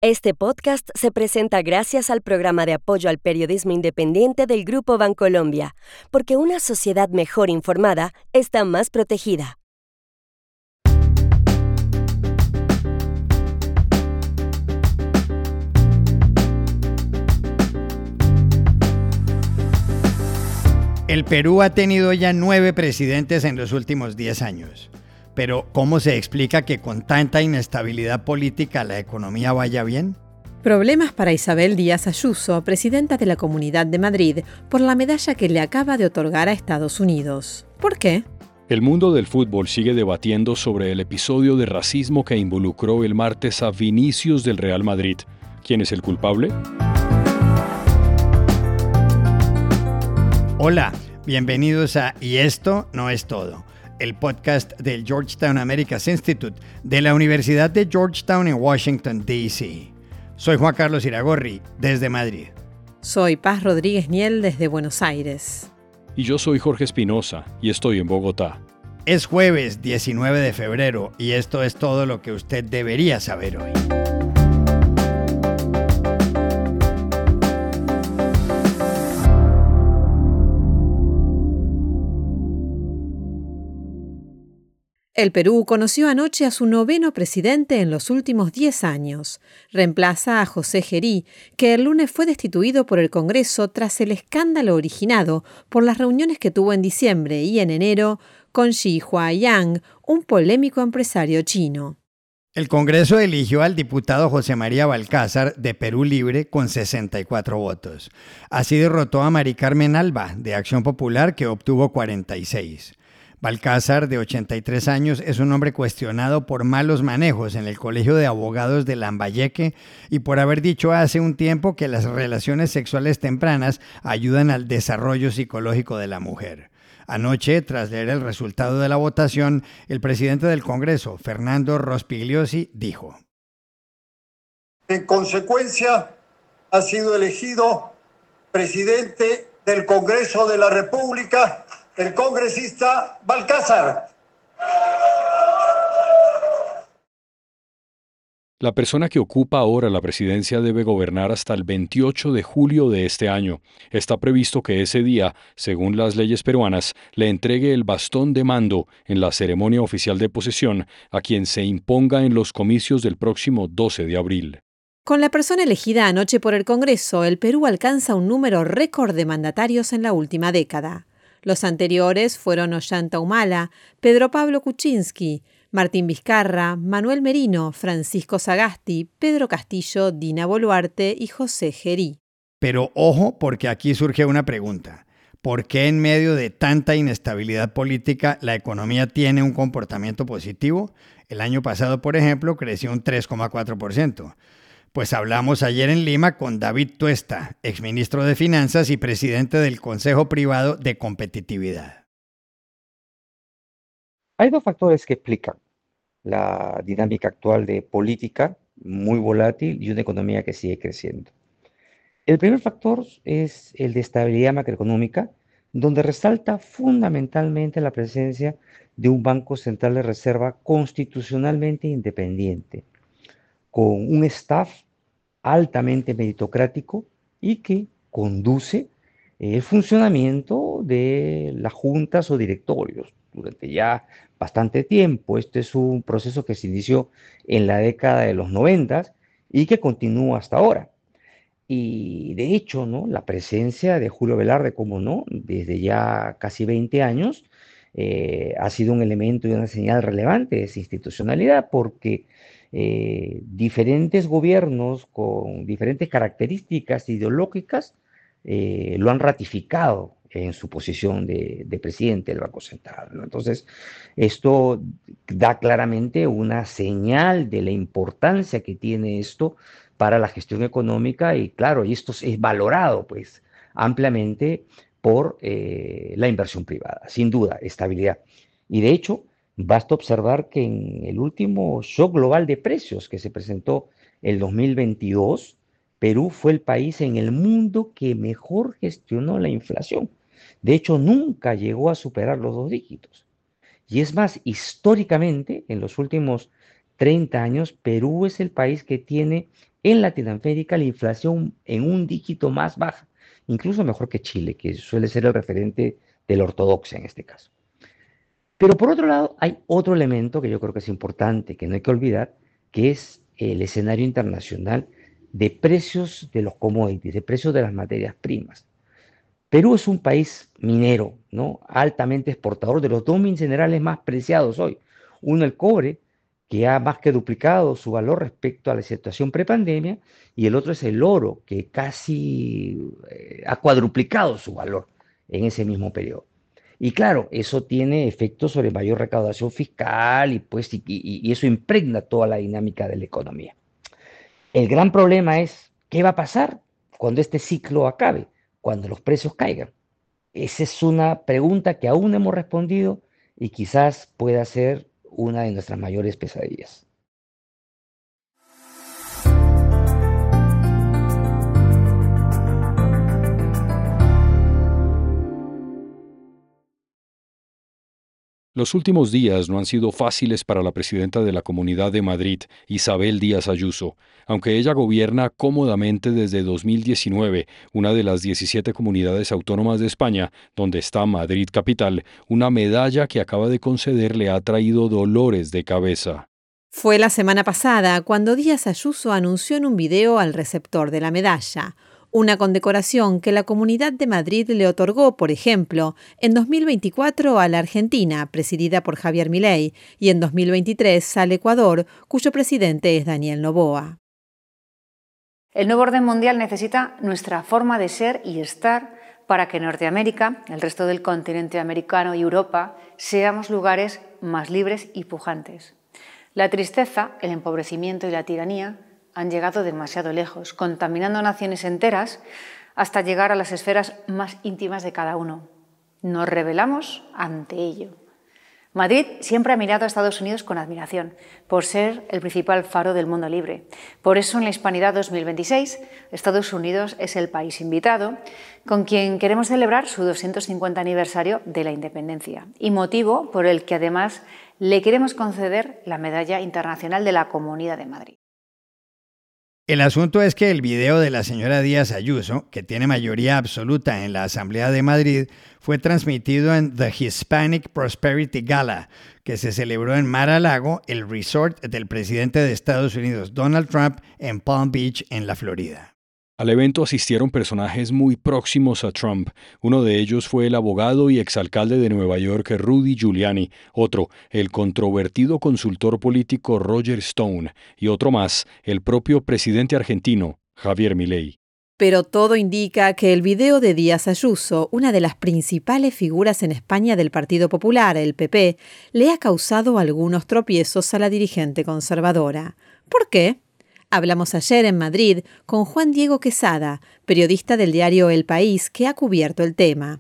Este podcast se presenta gracias al programa de apoyo al periodismo independiente del Grupo Bancolombia, porque una sociedad mejor informada está más protegida. El Perú ha tenido ya 9 presidentes en los últimos 10 años. Pero, ¿cómo se explica que con tanta inestabilidad política la economía vaya bien? Problemas para Isabel Díaz Ayuso, presidenta de la Comunidad de Madrid, por la medalla que le acaba de otorgar a Estados Unidos. ¿Por qué? El mundo del fútbol sigue debatiendo sobre el episodio de racismo que involucró el martes a Vinicius del Real Madrid. ¿Quién es el culpable? Hola, bienvenidos a Y esto no es todo, el podcast del Georgetown Americas Institute de la Universidad de Georgetown en Washington, D.C. Soy Juan Carlos Iragorri, desde Madrid. Soy Paz Rodríguez Niel, desde Buenos Aires. Y yo soy Jorge Espinosa, y estoy en Bogotá. Es jueves 19 de febrero, y esto es todo lo que usted debería saber hoy. El Perú conoció anoche a su 9º presidente en los últimos 10 años. Reemplaza a José Gerí, que el lunes fue destituido por el Congreso tras el escándalo originado por las reuniones que tuvo en diciembre y en enero con Xi Huayang, un polémico empresario chino. El Congreso eligió al diputado José María Balcázar de Perú Libre con 64 votos. Así derrotó a Mari Carmen Alba de Acción Popular, que obtuvo 46. Balcázar, de 83 años, es un hombre cuestionado por malos manejos en el Colegio de Abogados de Lambayeque y por haber dicho hace un tiempo que las relaciones sexuales tempranas ayudan al desarrollo psicológico de la mujer. Anoche, tras leer el resultado de la votación, el presidente del Congreso, Fernando Rospigliosi, dijo: En consecuencia, ha sido elegido presidente del Congreso de la República el congresista Balcázar. La persona que ocupa ahora la presidencia debe gobernar hasta el 28 de julio de este año. Está previsto que ese día, según las leyes peruanas, le entregue el bastón de mando en la ceremonia oficial de posesión a quien se imponga en los comicios del próximo 12 de abril. Con la persona elegida anoche por el Congreso, el Perú alcanza un número récord de mandatarios en la última década. Los anteriores fueron Ollanta Humala, Pedro Pablo Kuczynski, Martín Vizcarra, Manuel Merino, Francisco Sagasti, Pedro Castillo, Dina Boluarte y José Gerí. Pero ojo, porque aquí surge una pregunta. ¿Por qué en medio de tanta inestabilidad política la economía tiene un comportamiento positivo? El año pasado, por ejemplo, creció un 3,4%. Pues hablamos ayer en Lima con David Tuesta, exministro de Finanzas y presidente del Consejo Privado de Competitividad. Hay dos factores que explican la dinámica actual de política muy volátil y una economía que sigue creciendo. El primer factor es el de estabilidad macroeconómica, donde resalta fundamentalmente la presencia de un Banco Central de Reserva constitucionalmente independiente, con un staff altamente meritocrático y que conduce el funcionamiento de las juntas o directorios durante ya bastante tiempo. Este es un proceso que se inició en la década de los 90 y que continúa hasta ahora. Y de hecho, ¿no?, la presencia de Julio Velarde, como no, desde ya casi 20 años, ha sido un elemento y una señal relevante de esa institucionalidad, porque diferentes gobiernos con diferentes características ideológicas lo han ratificado en su posición de presidente del Banco Central, ¿no? Entonces, esto da claramente una señal de la importancia que tiene esto para la gestión económica y claro, y esto es valorado pues ampliamente por la inversión privada, sin duda, estabilidad. Y de hecho, basta observar que en el último shock global de precios que se presentó el 2022, Perú fue el país en el mundo que mejor gestionó la inflación. De hecho, nunca llegó a superar los 2 dígitos. Y es más, históricamente, en los últimos 30 años, Perú es el país que tiene en Latinoamérica la inflación en un dígito más baja, incluso mejor que Chile, que suele ser el referente de la ortodoxia en este caso. Pero por otro lado, hay otro elemento que yo creo que es importante, que no hay que olvidar, que es el escenario internacional de precios de los commodities, de precios de las materias primas. Perú es un país minero, ¿no? Altamente exportador de los dos minerales más preciados hoy. Uno, el cobre, que ha más que duplicado su valor respecto a la situación prepandemia, y el otro es el oro, que casi ha cuadruplicado su valor en ese mismo periodo. Y claro, eso tiene efectos sobre mayor recaudación fiscal y eso impregna toda la dinámica de la economía. El gran problema es, ¿qué va a pasar cuando este ciclo acabe? Cuando los precios caigan. Esa es una pregunta que aún no hemos respondido y quizás pueda ser una de nuestras mayores pesadillas. Los últimos días no han sido fáciles para la presidenta de la Comunidad de Madrid, Isabel Díaz Ayuso. Aunque ella gobierna cómodamente desde 2019, una de las 17 comunidades autónomas de España, donde está Madrid capital, una medalla que acaba de conceder le ha traído dolores de cabeza. Fue la semana pasada cuando Díaz Ayuso anunció en un video al receptor de la medalla, una condecoración que la Comunidad de Madrid le otorgó, por ejemplo, en 2024 a la Argentina, presidida por Javier Milei, y en 2023 al Ecuador, cuyo presidente es Daniel Noboa. El nuevo orden mundial necesita nuestra forma de ser y estar para que Norteamérica, el resto del continente americano y Europa seamos lugares más libres y pujantes. La tristeza, el empobrecimiento y la tiranía han llegado demasiado lejos, contaminando naciones enteras hasta llegar a las esferas más íntimas de cada uno. Nos rebelamos ante ello. Madrid siempre ha mirado a Estados Unidos con admiración, por ser el principal faro del mundo libre. Por eso, en la Hispanidad 2026, Estados Unidos es el país invitado, con quien queremos celebrar su 250 aniversario de la independencia, y motivo por el que además le queremos conceder la Medalla Internacional de la Comunidad de Madrid. El asunto es que el video de la señora Díaz Ayuso, que tiene mayoría absoluta en la Asamblea de Madrid, fue transmitido en The Hispanic Prosperity Gala, que se celebró en Mar-a-Lago, el resort del presidente de Estados Unidos, Donald Trump, en Palm Beach, en la Florida. Al evento asistieron personajes muy próximos a Trump. Uno de ellos fue el abogado y exalcalde de Nueva York, Rudy Giuliani. Otro, el controvertido consultor político Roger Stone. Y otro más, el propio presidente argentino, Javier Milei. Pero todo indica que el video de Díaz Ayuso, una de las principales figuras en España del Partido Popular, el PP, le ha causado algunos tropiezos a la dirigente conservadora. ¿Por qué? Hablamos ayer en Madrid con Juan Diego Quesada, periodista del diario El País, que ha cubierto el tema.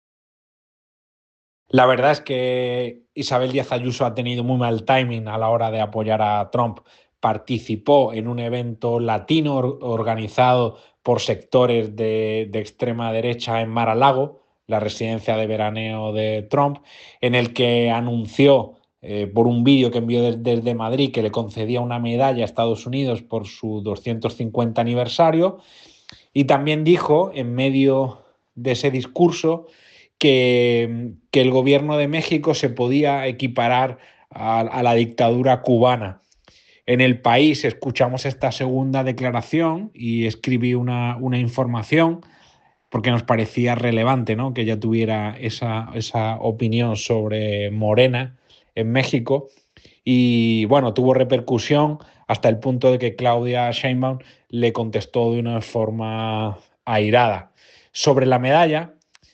La verdad es que Isabel Díaz Ayuso ha tenido muy mal timing a la hora de apoyar a Trump. Participó en un evento latino organizado por sectores de extrema derecha en Mar-a-Lago, la residencia de veraneo de Trump, en el que anunció por un vídeo que envió desde Madrid que le concedía una medalla a Estados Unidos por su 250 aniversario, y también dijo en medio de ese discurso que el gobierno de México se podía equiparar a la dictadura cubana. En El País escuchamos esta segunda declaración y escribí una información porque nos parecía relevante, ¿no?, que ella tuviera esa opinión sobre Morena en México. Y bueno, tuvo repercusión hasta el punto de que Claudia Sheinbaum le contestó de una forma airada. Sobre la medalla,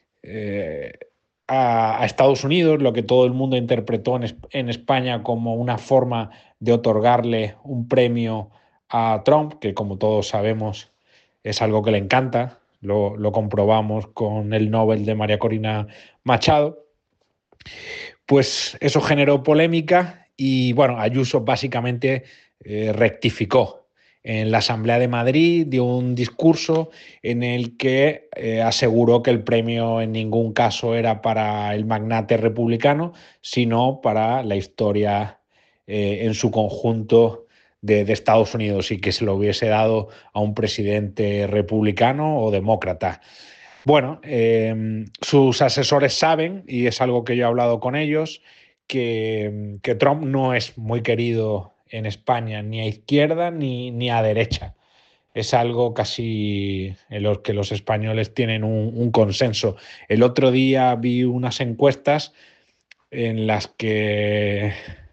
a Estados Unidos, lo que todo el mundo interpretó en España como una forma de otorgarle un premio a Trump, que como todos sabemos es algo que le encanta, lo comprobamos con el Nobel de María Corina Machado, pues eso generó polémica y bueno, Ayuso básicamente rectificó. En la Asamblea de Madrid dio un discurso en el que aseguró que el premio en ningún caso era para el magnate republicano, sino para la historia en su conjunto de Estados Unidos y que se lo hubiese dado a un presidente republicano o demócrata. Bueno, sus asesores saben, y es algo que yo he hablado con ellos, que Trump no es muy querido en España ni a izquierda ni a derecha. Es algo casi en lo que los españoles tienen un consenso. El otro día vi unas encuestas en las que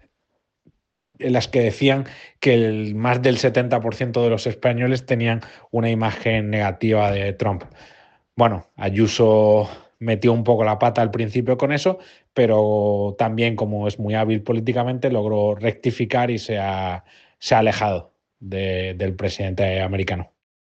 decían que más del 70% de los españoles tenían una imagen negativa de Trump. Bueno, Ayuso metió un poco la pata al principio con eso, pero también, como es muy hábil políticamente, logró rectificar y se ha alejado del presidente americano.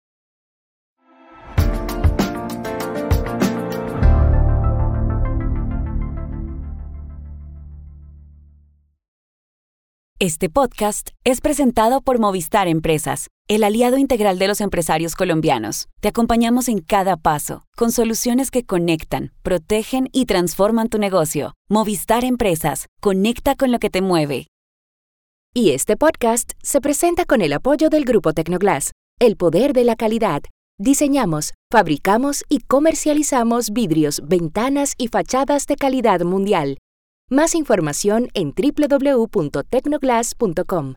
Este podcast es presentado por Movistar Empresas, el aliado integral de los empresarios colombianos. Te acompañamos en cada paso, con soluciones que conectan, protegen y transforman tu negocio. Movistar Empresas, conecta con lo que te mueve. Y este podcast se presenta con el apoyo del Grupo Tecnoglass, el poder de la calidad. Diseñamos, fabricamos y comercializamos vidrios, ventanas y fachadas de calidad mundial. Más información en www.tecnoglass.com.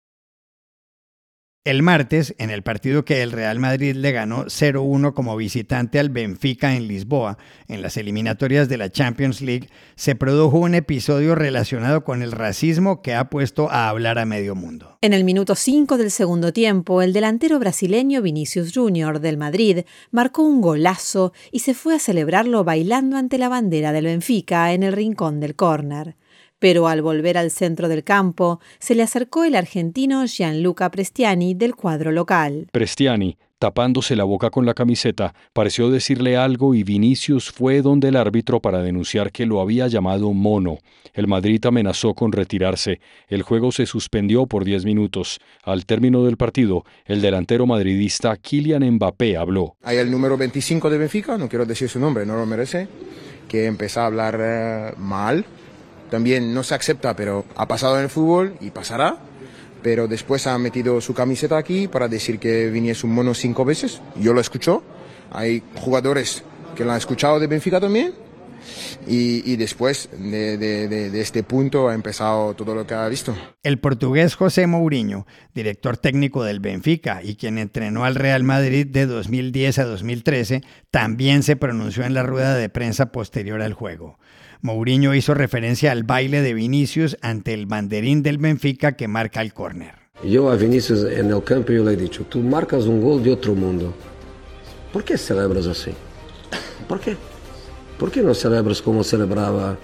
El martes, en el partido que el Real Madrid le ganó 0-1 como visitante al Benfica en Lisboa, en las eliminatorias de la Champions League, se produjo un episodio relacionado con el racismo que ha puesto a hablar a medio mundo. En el minuto 5 del segundo tiempo, el delantero brasileño Vinícius Júnior del Madrid marcó un golazo y se fue a celebrarlo bailando ante la bandera del Benfica en el rincón del córner. Pero al volver al centro del campo, se le acercó el argentino Gianluca Prestiani del cuadro local. Prestiani, tapándose la boca con la camiseta, pareció decirle algo y Vinícius fue donde el árbitro para denunciar que lo había llamado mono. El Madrid amenazó con retirarse. El juego se suspendió por 10 minutos. Al término del partido, el delantero madridista Kylian Mbappé habló. Hay el número 25 de Benfica, no quiero decir su nombre, no lo merece, que empezó a hablar mal. También no se acepta, pero ha pasado en el fútbol y pasará. Pero después ha metido su camiseta aquí para decir que Vinícius un mono 5 veces. Yo lo escucho. Hay jugadores que lo han escuchado de Benfica también. Y después de este punto ha empezado todo lo que ha visto. El portugués José Mourinho, director técnico del Benfica y quien entrenó al Real Madrid de 2010 a 2013, también se pronunció en la rueda de prensa posterior al juego. Mourinho hizo referencia al baile de Vinícius ante el banderín del Benfica que marca el córner. Yo a Vinícius en el campo yo le he dicho, tú marcas un gol de otro mundo. ¿Por qué celebras así? ¿Por qué? ¿Por qué no celebras como celebraba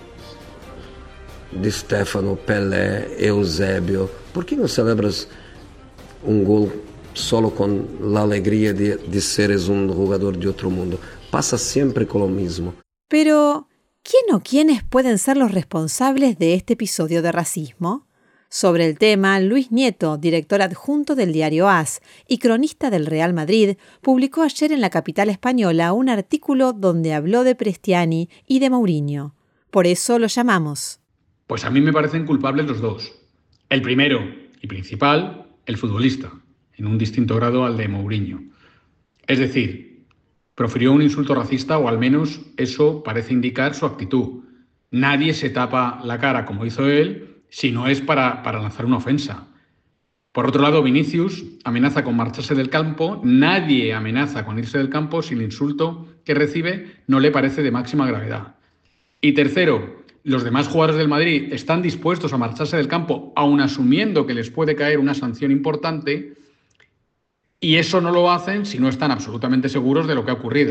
Di Stefano, Pelé, Eusebio? ¿Por qué no celebras un gol solo con la alegría de seres un jugador de otro mundo? Pasa siempre con lo mismo. Pero ¿quién o quiénes pueden ser los responsables de este episodio de racismo? Sobre el tema, Luis Nieto, director adjunto del diario AS y cronista del Real Madrid, publicó ayer en la capital española un artículo donde habló de Prestiani y de Mourinho. Por eso lo llamamos. Pues a mí me parecen culpables los dos. El primero y principal, el futbolista, en un distinto grado al de Mourinho. Es decir, profirió un insulto racista, o al menos eso parece indicar su actitud. Nadie se tapa la cara como hizo él si no es para lanzar una ofensa. Por otro lado, Vinícius amenaza con marcharse del campo. Nadie amenaza con irse del campo si el insulto que recibe no le parece de máxima gravedad. Y tercero, los demás jugadores del Madrid están dispuestos a marcharse del campo aun asumiendo que les puede caer una sanción importante, y eso no lo hacen si no están absolutamente seguros de lo que ha ocurrido.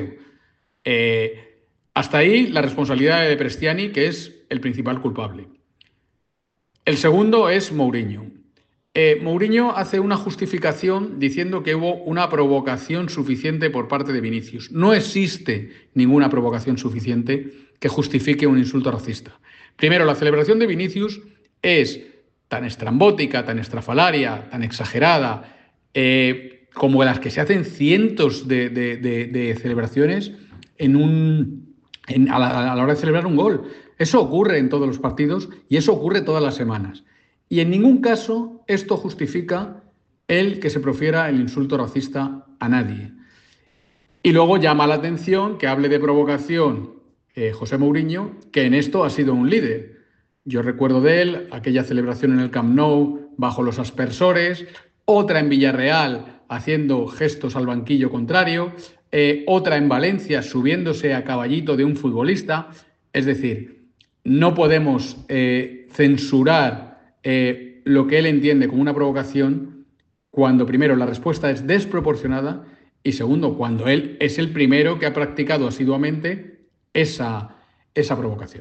Hasta ahí la responsabilidad de Prestiani, que es el principal culpable. El segundo es Mourinho. Mourinho hace una justificación diciendo que hubo una provocación suficiente por parte de Vinícius. No existe ninguna provocación suficiente que justifique un insulto racista. Primero, la celebración de Vinícius es tan estrambótica, tan estrafalaria, tan exagerada, como las que se hacen cientos de celebraciones a la hora de celebrar un gol. Eso ocurre en todos los partidos y eso ocurre todas las semanas. Y en ningún caso esto justifica el que se profiera el insulto racista a nadie. Y luego llama la atención que hable de provocación José Mourinho, que en esto ha sido un líder. Yo recuerdo de él aquella celebración en el Camp Nou bajo los aspersores, otra en Villarreal haciendo gestos al banquillo contrario, otra en Valencia subiéndose a caballito de un futbolista. Es decir, no podemos censurar lo que él entiende como una provocación cuando, primero, la respuesta es desproporcionada y, segundo, cuando él es el primero que ha practicado asiduamente esa provocación.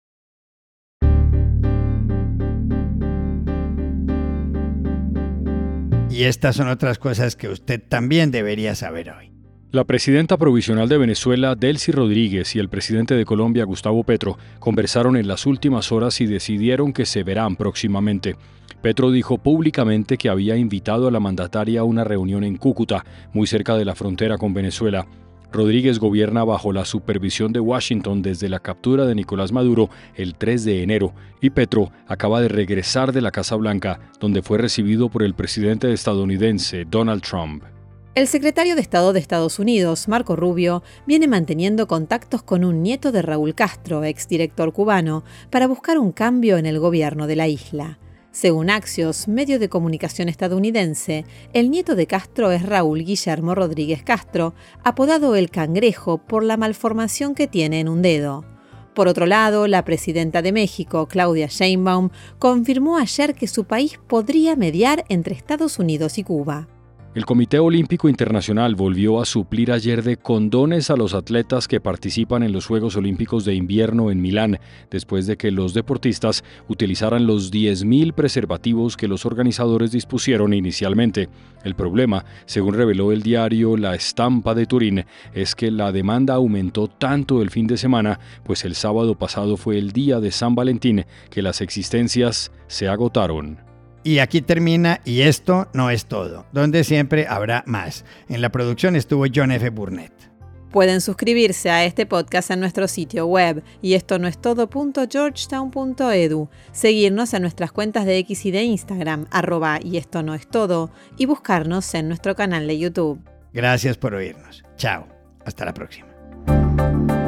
Y estas son otras cosas que usted también debería saber hoy. La presidenta provisional de Venezuela, Delcy Rodríguez, y el presidente de Colombia, Gustavo Petro, conversaron en las últimas horas y decidieron que se verán próximamente. Petro dijo públicamente que había invitado a la mandataria a una reunión en Cúcuta, muy cerca de la frontera con Venezuela. Rodríguez gobierna bajo la supervisión de Washington desde la captura de Nicolás Maduro el 3 de enero y Petro acaba de regresar de la Casa Blanca, donde fue recibido por el presidente estadounidense Donald Trump. El secretario de Estado de Estados Unidos, Marco Rubio, viene manteniendo contactos con un nieto de Raúl Castro, exdirector cubano, para buscar un cambio en el gobierno de la isla. Según Axios, medio de comunicación estadounidense, el nieto de Castro es Raúl Guillermo Rodríguez Castro, apodado El Cangrejo por la malformación que tiene en un dedo. Por otro lado, la presidenta de México, Claudia Sheinbaum, confirmó ayer que su país podría mediar entre Estados Unidos y Cuba. El Comité Olímpico Internacional volvió a suplir ayer de condones a los atletas que participan en los Juegos Olímpicos de Invierno en Milán, después de que los deportistas utilizaran los 10.000 preservativos que los organizadores dispusieron inicialmente. El problema, según reveló el diario La Stampa de Turín, es que la demanda aumentó tanto el fin de semana, pues el sábado pasado fue el día de San Valentín, que las existencias se agotaron. Y aquí termina Y esto no es todo, donde siempre habrá más. En la producción estuvo John F. Burnett. Pueden suscribirse a este podcast en nuestro sitio web yestonoestodo.georgetown.edu, seguirnos en nuestras cuentas de X y de Instagram, @yestonoestodo, y buscarnos en nuestro canal de YouTube. Gracias por oírnos. Chao. Hasta la próxima.